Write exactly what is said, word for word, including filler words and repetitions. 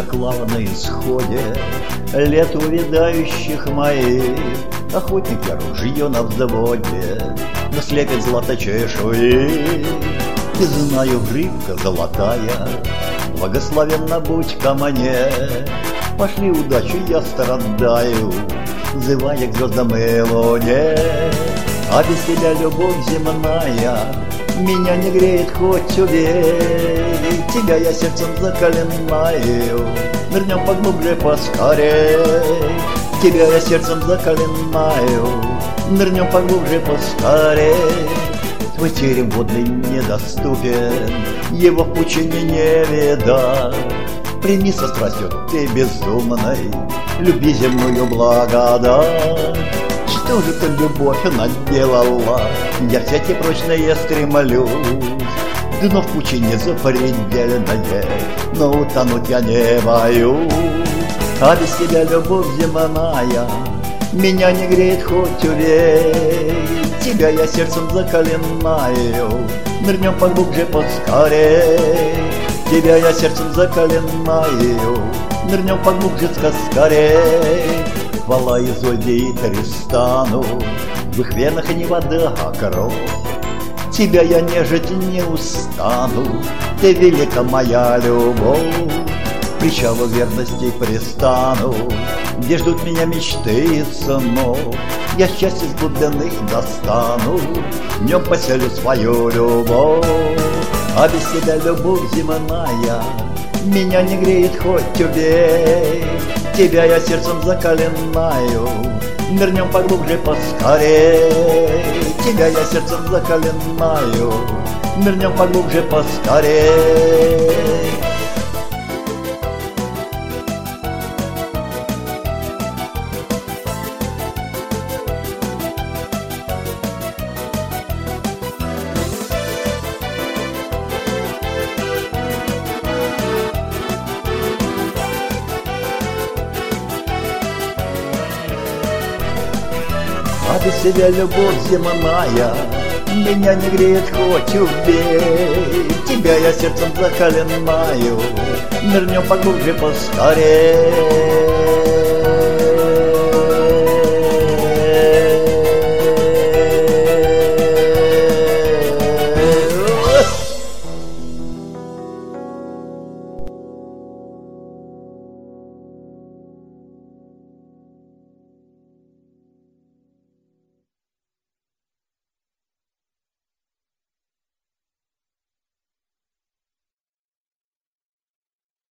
как лава на исходе лет увядающих моих. Охотник я ружье на взводе, но слепит злато чешуи. И знаю, рыбка золотая, благословенна будь ко мне. Пошли удачу, я страдаю, взывая к звездам и луне. А без тебя любовь земная меня не греет, хоть убей. Тебя я сердцем заколенаю, нырнем поглубже, поскорей. Тебя я сердцем заколенаю, нырнем поглубже, поскорей. Твой терем водный недоступен, его в пучине не видать. Прими со страстью ты безумной, люби земную благодать. Что же ты, любовь, наделала? Я в свете прочное стремлюсь, дно в пучине запредельное, но утонуть я не боюсь. А без тебя любовь земная меня не греет, хоть убей. Тебя я сердцем заколенаю, нырнем поглубже, поскорей. Тебя я сердцем заколенаю, нырнем поглубже, скорей. Хвала Изольде и Тристану, в их венах не вода, а кровь. Тебя я нежить не устану, ты велика моя любовь. Причалу верности пристану, где ждут меня мечты и снов. Я счастье с глубины достану, в нем поселю свою любовь. А без тебя любовь земная меня не греет, хоть убей. Тебя я сердцем заколенаю, нырнем поглубже, поскорей. Тебя я сердцем заколенаю, нырнем поглубже, поскорей. А без тебя любовь земная меня не греет, хоть убей. Тебя я сердцем заколенаю, нырнем поглубже, поскорей.